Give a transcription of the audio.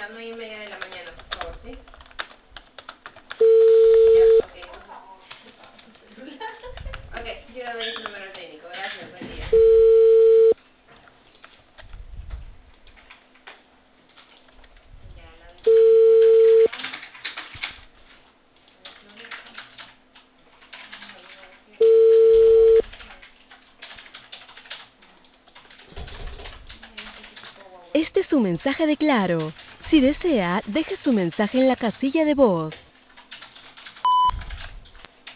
las 9:30 de la mañana, por favor, ¿sí? Ya, ok, yo le doy su número técnico. Gracias, buen día. Ya, Este es su mensaje de Claro. Si desea, deje su mensaje en la casilla de voz.